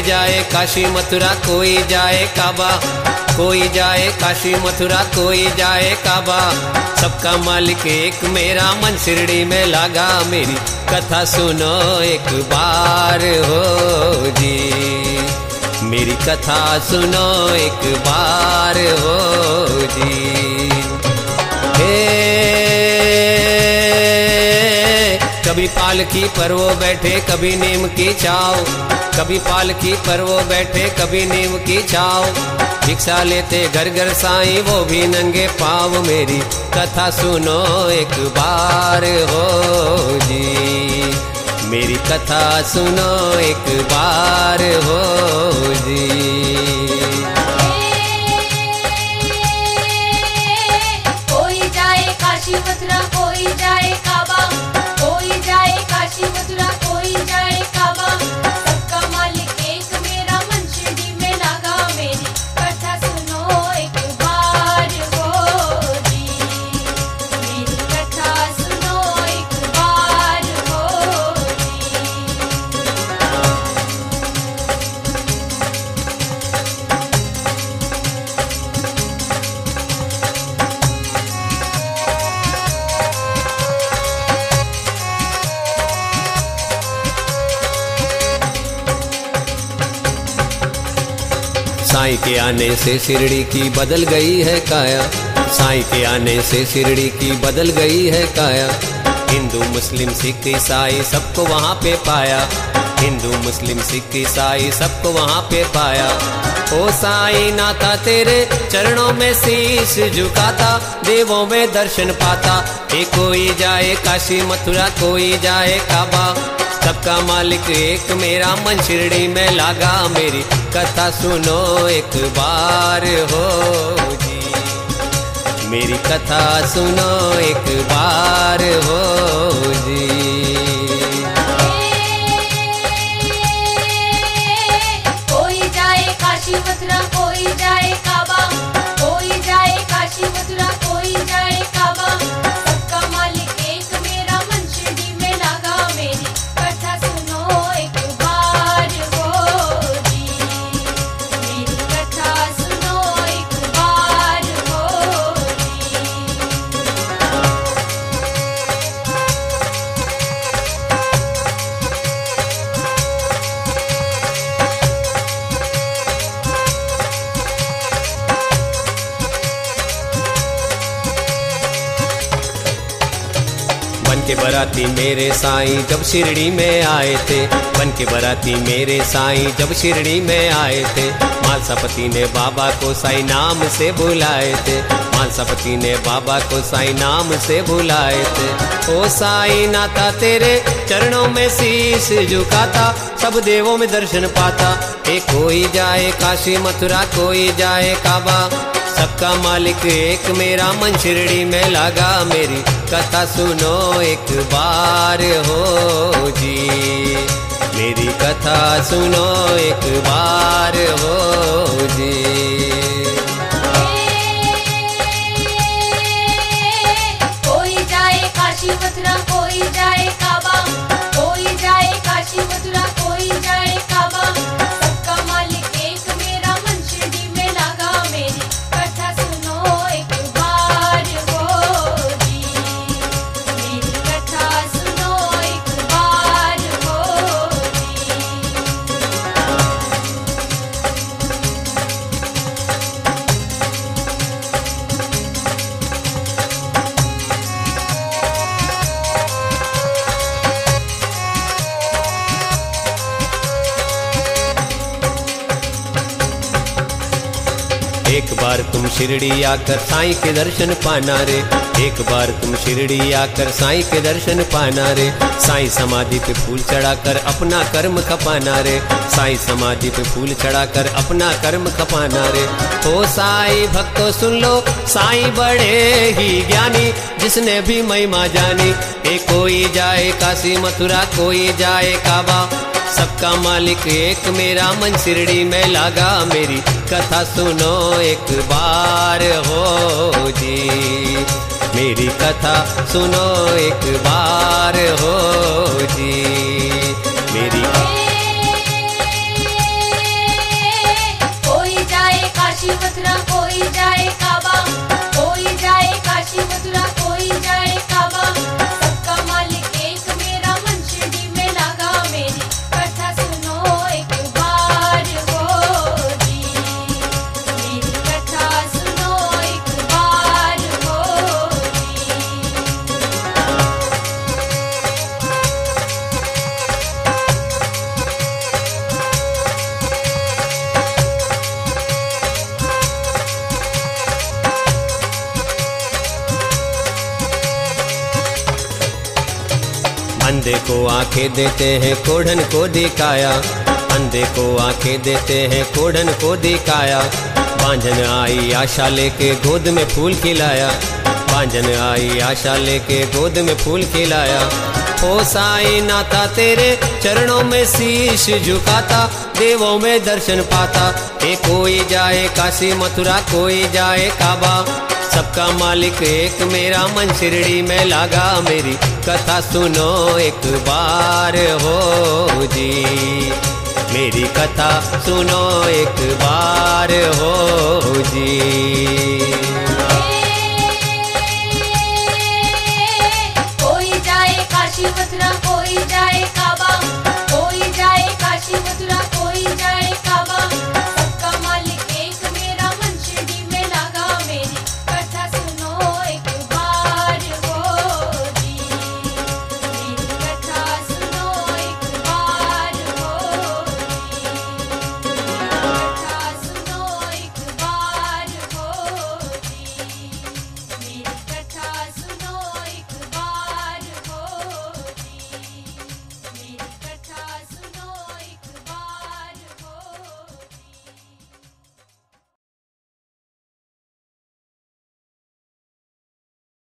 जाए काशी मथुरा, कोई जाए काबा, कोई जाए काशी मथुरा, कोई जाए काबा। सबका मालिक एक, मेरा मन शिरडी में लागा। मेरी कथा सुनो एक बार हो जी, मेरी कथा सुनो एक बार हो जी। कभी पालकी पर वो बैठे, कभी नीम की छाव, कभी पालकी पर वो बैठे, कभी नीम की छाव। भिक्षा लेते घर घर साईं, वो भी नंगे पाँव। मेरी कथा सुनो एक बार हो जी, मेरी कथा सुनो एक बार हो जी। कोई जाए काशी मथुरा, कोई जाए काबा, कोई जाए काशी मथुरा, कोई जाए काबा। सबका मालिक एक, मेरा मन शिरडी में लागा। मेरी कथा सुनो एक बार हो जी, मेरी कथा सुनो एक बार हो जी। साईं के आने से शिरडी की बदल गई है काया, साईं के आने से शिरडी की बदल गई है काया। हिंदू मुस्लिम सिख ईसाई सबको वहाँ पे पाया, हिंदू मुस्लिम सिख ईसाई सबको वहाँ पे पाया। ओ साईं नाथा तेरे चरणों में शीश झुकाता, देवों में दर्शन पाता। कोई जाए काशी मथुरा, कोई जाए काबा। सबका मालिक एक, मेरा मन शिरडी में लागा। मेरी कथा सुनो एक बार हो जी, मेरी कथा सुनो एक बार हो जी। कोई जाए काशी मथुरा, कोई जाए काबा, कोई जाए काशी मथुरा, कोई जाए काबा। सबका मालिक एक, मेरा मन शिरडी में लागा। मेरी कथा सुनो एक बार हो जी, मेरी कथा सुनो एक बार हो जी। बन के बराती मेरे साईं जब शिरडी में आए थे, बन के बराती मेरे साईं जब शिरडी में आए थे। मालसापति ने बाबा को साईं नाम से बुलाए थे, मालसापति ने बाबा को साईं नाम से बुलाए थे। ओ साईं नाथा तेरे चरणों में शीश झुकाता, सब देवों में दर्शन पाता। कोई जाए काशी मथुरा, कोई जाए काबा। सबका मालिक एक, मेरा मन शिरडी में लागा। मेरी कथा सुनो एक बार हो जी, मेरी कथा सुनो एक बार हो जी। कोई जाए काशी मथुरा, कोई जाए काबा, कोई जाए काशी मथुरा, कोई जाए काबा। सबका मालिक एक, मेरा मन शिरडी में लागा। मेरी कथा सुनो एक बार हो जी, मेरी कथा सुनो एक बार हो जी। एक बार तुम शिरडी आकर साईं के दर्शन पाना रे, एक बार तुम शिरडी आकर साईं के दर्शन पाना रे। साईं समाधि पे फूल चढ़ाकर अपना कर्म खपाना रे, साईं समाधि पे फूल चढ़ाकर अपना कर्म खपाना रे। ओ साईं भक्तों सुन लो, साईं बड़े ही ज्ञानी, जिसने भी महिमा जानी। कोई जाए काशी मथुरा, कोई जाए काबा। सबका मालिक एक, मेरा मन शिरडी में लागा। मेरी कथा सुनो एक बार हो जी, मेरी कथा सुनो एक बार हो जी। मेरी अंधे को आंखें देते हैं, कोढ़न को दिखाया। अंधे को आंखें देते हैं, कोढ़न को दिखाया। बांझन आई आशा लेके गोद में फूल खिलाया। बांझन आई आशा लेके गोद में फूल खिलाया। ओ साईं नाथा तेरे चरणों में शीश झुकाता, देवों में दर्शन पाता। कोई जाए काशी मथुरा, कोई जाए काबा, सबका मालिक एक मेरा मन शिरडी में लागा। मेरी कथा सुनो एक बार हो जी, मेरी कथा सुनो एक बार हो जी।